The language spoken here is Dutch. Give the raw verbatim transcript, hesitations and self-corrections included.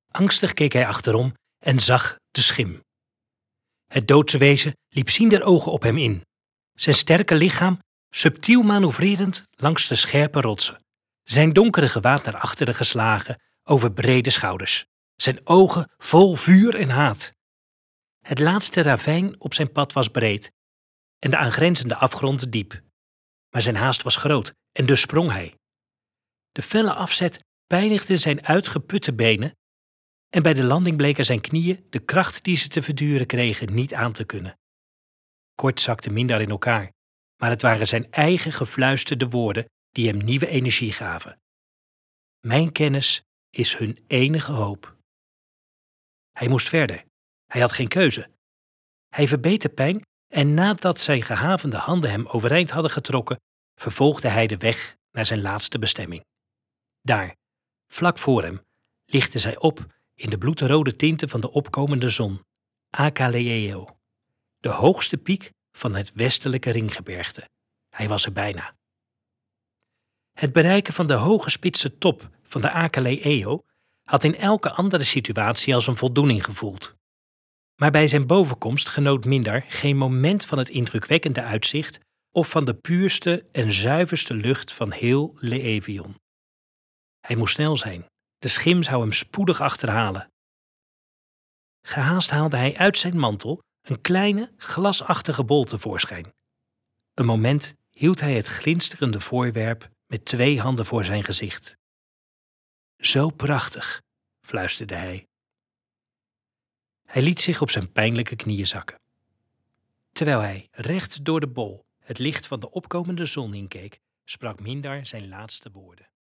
Angstig keek hij achterom en zag de schim. Het doodse wezen liep ziender ogen op hem in. Zijn sterke lichaam subtiel manoeuvrerend langs de scherpe rotsen. Zijn donkere gewaad naar achteren geslagen over brede schouders. Zijn ogen vol vuur en haat. Het laatste ravijn op zijn pad was breed en de aangrenzende afgrond diep. Maar zijn haast was groot en dus sprong hij. De felle afzet pijnigde zijn uitgeputte benen en bij de landing bleken zijn knieën de kracht die ze te verduren kregen niet aan te kunnen. Kort zakte Mindar in elkaar, maar het waren zijn eigen gefluisterde woorden die hem nieuwe energie gaven. Mijn kennis is hun enige hoop. Hij moest verder. Hij had geen keuze. Hij verbeet de pijn en nadat zijn gehavende handen hem overeind hadden getrokken, vervolgde hij de weg naar zijn laatste bestemming. Daar, vlak voor hem, lichtte zij op in de bloedrode tinten van de opkomende zon, Akaleeo, de hoogste piek van het westelijke ringgebergte. Hij was er bijna. Het bereiken van de hoge spitse top van de Akaleeo had in elke andere situatie als een voldoening gevoeld. Maar bij zijn bovenkomst genoot Mindar geen moment van het indrukwekkende uitzicht of van de puurste en zuiverste lucht van heel Leevion. Hij moest snel zijn. De schim zou hem spoedig achterhalen. Gehaast haalde hij uit zijn mantel een kleine, glasachtige bol tevoorschijn. Een moment hield hij het glinsterende voorwerp met twee handen voor zijn gezicht. Zo prachtig, fluisterde hij. Hij liet zich op zijn pijnlijke knieën zakken. Terwijl hij recht door de bol het licht van de opkomende zon inkeek, sprak Mindar zijn laatste woorden.